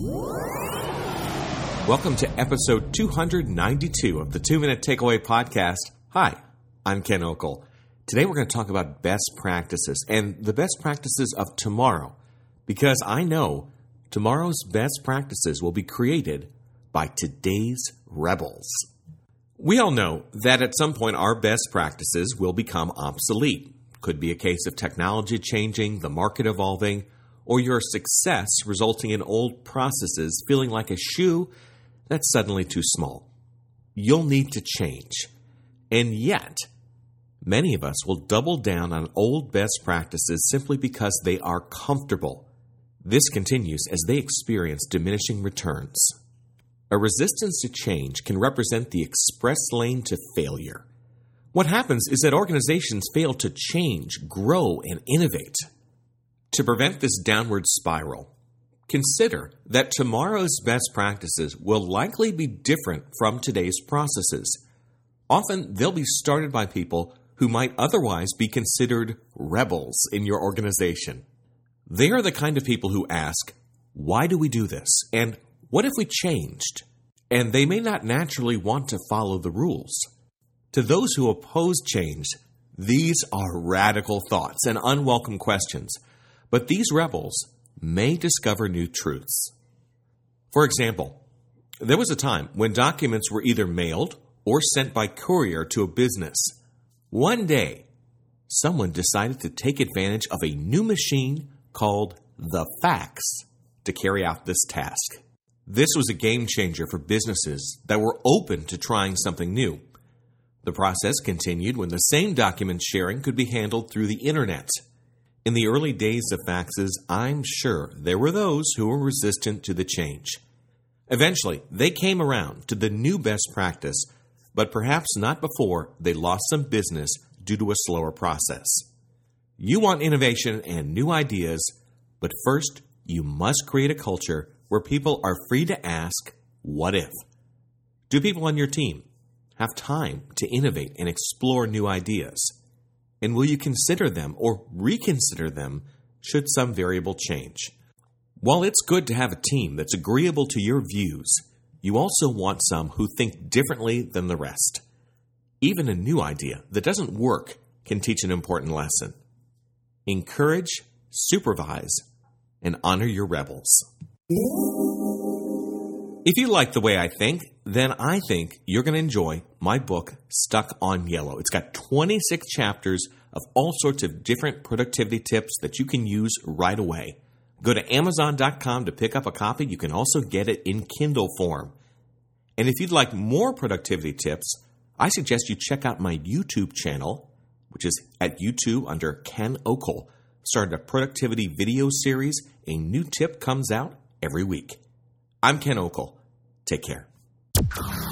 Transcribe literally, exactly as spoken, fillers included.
Welcome to episode two ninety-two of the two minute Takeaway Podcast. Hi, I'm Ken Okel. Today we're going to talk about best practices and the best practices of tomorrow, because I know tomorrow's best practices will be created by today's rebels. We all know that at some point our best practices will become obsolete. Could be a case of technology changing, the market evolving, or your success resulting in old processes feeling like a shoe that's suddenly too small. You'll need to change. And yet, many of us will double down on old best practices simply because they are comfortable. This continues as they experience diminishing returns. A resistance to change can represent the express lane to failure. What happens is that organizations fail to change, grow, and innovate. To prevent this downward spiral, consider that tomorrow's best practices will likely be different from today's processes. Often, they'll be started by people who might otherwise be considered rebels in your organization. They are the kind of people who ask, why do we do this? And what if we changed? And they may not naturally want to follow the rules. To those who oppose change, these are radical thoughts and unwelcome questions. But these rebels may discover new truths. For example, there was a time when documents were either mailed or sent by courier to a business. One day, someone decided to take advantage of a new machine called the fax to carry out this task. This was a game changer for businesses that were open to trying something new. The process continued when the same document sharing could be handled through the internet. In the early days of faxes, I'm sure there were those who were resistant to the change. Eventually, they came around to the new best practice, but perhaps not before they lost some business due to a slower process. You want innovation and new ideas, but first, you must create a culture where people are free to ask, what if? Do people on your team have time to innovate and explore new ideas? And will you consider them or reconsider them should some variable change? While it's good to have a team that's agreeable to your views, you also want some who think differently than the rest. Even a new idea that doesn't work can teach an important lesson. Encourage, supervise, and honor your rebels. If you like the way I think, then I think you're going to enjoy my book, Stuck on Yellow. It's got twenty-six chapters of all sorts of different productivity tips that you can use right away. Go to amazon dot com to pick up a copy. You can also get it in Kindle form. And if you'd like more productivity tips, I suggest you check out my YouTube channel, which is at YouTube under Ken Okel. Started a productivity video series. A new tip comes out every week. I'm Ken Okel. Take care.